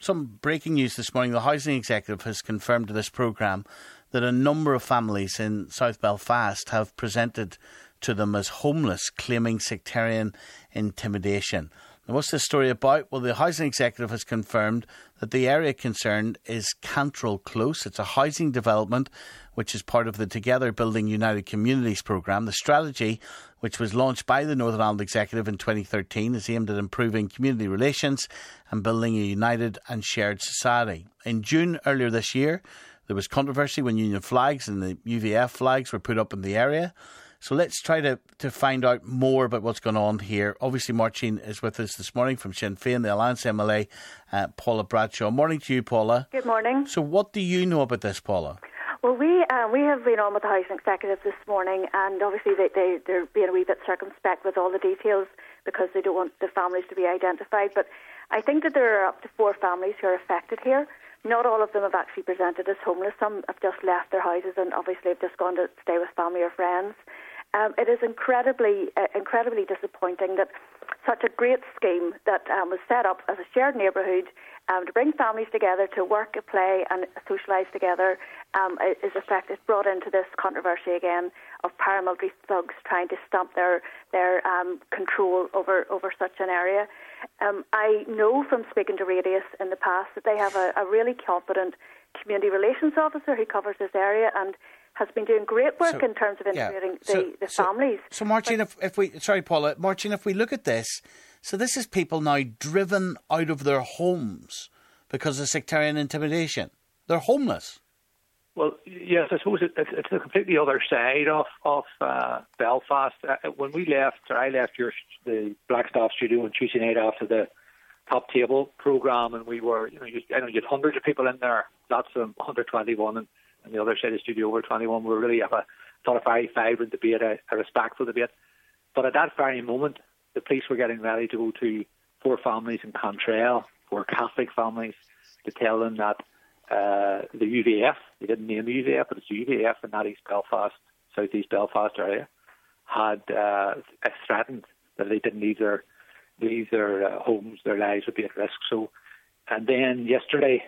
some breaking news this morning. The Housing Executive has confirmed to this programme that a number of families in South Belfast have presented to them as homeless, claiming sectarian intimidation. Now, what's this story about? Well, the Housing Executive has confirmed that the area concerned is Cantrell Close. It's a housing development which is part of the Together Building United Communities programme. The strategy, which was launched by the Northern Ireland Executive in 2013, is aimed at improving community relations and building a united and shared society. In June earlier this year, there was controversy when Union flags and the UVF flags were put up in the area. So let's try to find out more about what's going on here. Obviously, Máirtín is with us this morning from Sinn Féin, the Alliance MLA, Paula Bradshaw. Morning to you, Paula. Good morning. So what do you know about this, Paula? Well, we have been on with the Housing Executive this morning, and obviously they're being a wee bit circumspect with all the details because they don't want the families to be identified. But I think that there are up to 4 families who are affected here. Not all of them have actually presented as homeless. Some have just left their houses and obviously have just gone to stay with family or friends. It is incredibly disappointing that such a great scheme that was set up as a shared neighbourhood to bring families together to work, play and socialise together is brought into this controversy again of paramilitary thugs trying to stamp their control over such an area. I know from speaking to Radius in the past that they have a really competent community relations officer who covers this area and has been doing great work in terms of integrating the families. So, Máirtín, Máirtín, if we look at this, so this is people now driven out of their homes because of sectarian intimidation. They're homeless. Well, yes, I suppose it's the completely other side of Belfast. When I left the Blackstaff studio on Tuesday night after the Top Table programme, and we were, you had hundreds of people in there, lots of them, 121, and the other side of the studio over 21. We really have a very vibrant debate, a respectful debate. But at that very moment, the police were getting ready to go to 4 families in Cantrell, 4 Catholic families, to tell them that the UVF, they didn't name the UVF, but it's the UVF in that East Belfast, South East Belfast area, had threatened that they didn't leave their homes, their lives would be at risk. So, and then yesterday,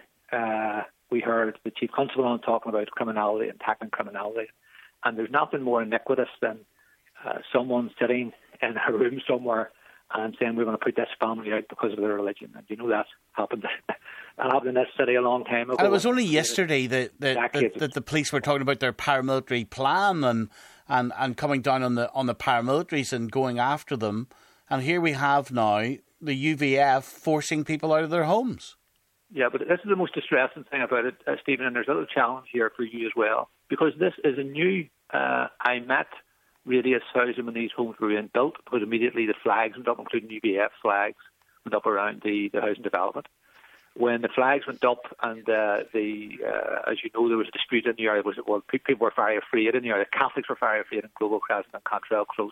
we heard the Chief Constable on talking about criminality and tackling criminality. And there's nothing more iniquitous than someone sitting in a room somewhere and saying we're going to put this family out because of their religion. And you know that happened. That happened in this city a long time ago. And it was only yesterday that the police were talking about their paramilitary plan and coming down on the paramilitaries and going after them. And here we have now the UVF forcing people out of their homes. Yeah, but this is the most distressing thing about it, Stephen, and there's a little challenge here for you as well, because this is a new, I met Radius Housing when these homes were being built, because immediately the flags went up, including UBF flags, went up around the housing development. When the flags went up and as you know, there was a dispute in the area, people were very afraid in the area, Catholics were very afraid in Global Crescent and Cantrell Close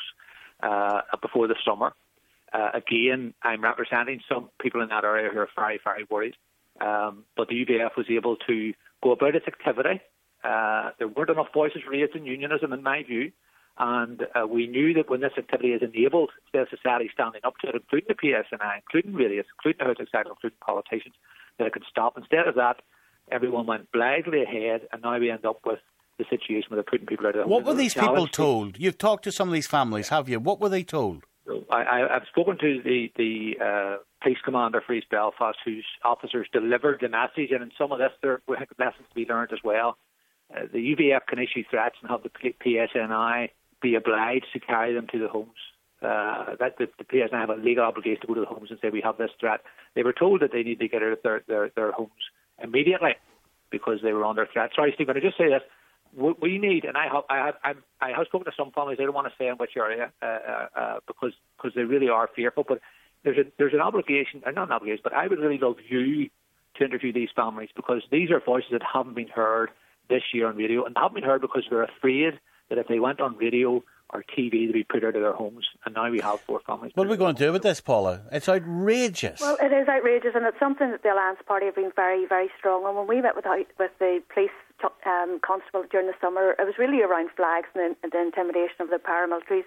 before the summer. Again, I'm representing some people in that area who are very, very worried. But the UVF was able to go about its activity. There weren't enough voices raised in unionism, in my view, and we knew that when this activity is enabled, civil society standing up to it, including the PSNI, including Radius, including the Housing Executive, including politicians, that it could stop. Instead of that, everyone went blithely ahead, and now we end up with the situation where they're putting people out of their homes. What were these people told? You've talked to some of these families, have you? What were they told? I've spoken to the police commander for East Belfast, whose officers delivered the message, and in some of this there were lessons to be learned as well. The UVF can issue threats and have the PSNI be obliged to carry them to the homes. That the PSNI have a legal obligation to go to the homes and say we have this threat. They were told that they need to get out of their homes immediately because they were under threat. Sorry, Steve, but I just say this. We need, and I have spoken to some families. I don't want to say in which area because they really are fearful. But there's an obligation, or not an obligation, but I would really love you to interview these families, because these are voices that haven't been heard this year on radio, and haven't been heard because they're afraid that if they went on radio or TV, they'd be put out of their homes. And now we have 4 families. What are we going to do with this, Paula? It's outrageous. Well, it is outrageous, and it's something that the Alliance Party have been very, very strong on. When we met with the police constable during the summer, it was really around flags and the intimidation of the paramilitaries.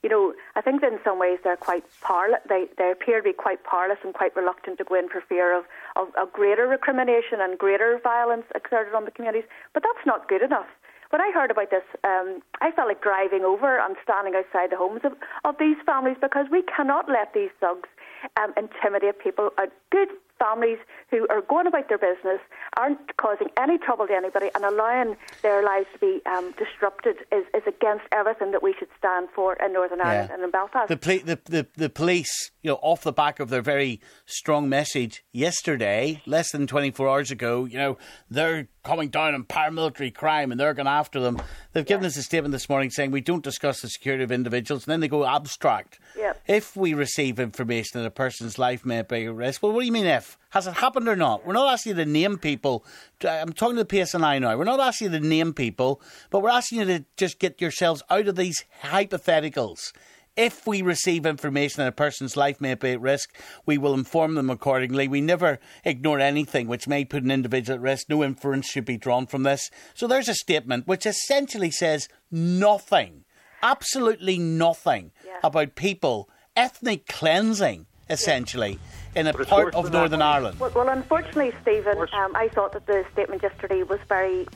I think that in some ways they're quite powerless. They appear to be quite powerless and quite reluctant to go in for fear of greater recrimination and greater violence exerted on the communities. But that's not good enough. When I heard about this, I felt like driving over and standing outside the homes of these families, because we cannot let these thugs intimidate people. Good families who are going about their business, aren't causing any trouble to anybody, and allowing their lives to be disrupted is against everything that we should stand for in Northern Ireland and in Belfast. The police, off the back of their very strong message yesterday, less than 24 hours ago, they're coming down on paramilitary crime and they're going after them. They've given us a statement this morning saying we don't discuss the security of individuals, and then they go abstract. Yep. If we receive information that a person's life may be at risk, well, what do you mean if? Has it happened or not? We're not asking you to name people. I'm talking to the PSNI now. We're not asking you to name people, but we're asking you to just get yourselves out of these hypotheticals. If we receive information that a person's life may be at risk, we will inform them accordingly. We never ignore anything which may put an individual at risk. No inference should be drawn from this. So there's a statement which essentially says nothing, absolutely nothing about people, ethnic cleansing, essentially, in a part of Northern Ireland. Well, unfortunately, Stephen, I thought that the statement yesterday was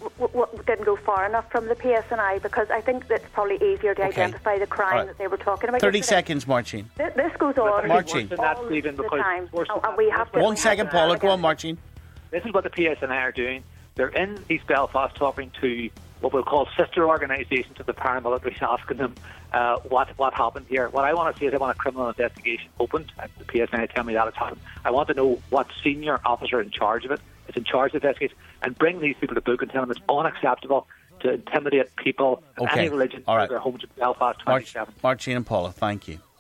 didn't go far enough from the PSNI, because I think that it's probably easier to identify the crime that they were talking about. 30 seconds, Marcin. This goes on Marcin. all the time. And we have to 1 second, Paula. Go on, Marcin. This is what the PSNI are doing. They're in East Belfast talking to what we'll call sister organisations of the paramilitaries, asking them what happened here. What I want to see is I want a criminal investigation opened. The PSNI tell me that it's happened. I want to know what senior officer in charge of it is in charge of the investigation, and bring these people to book and tell them it's unacceptable to intimidate people of any religion in their homes in Belfast 27. Marcin and Paula, thank you.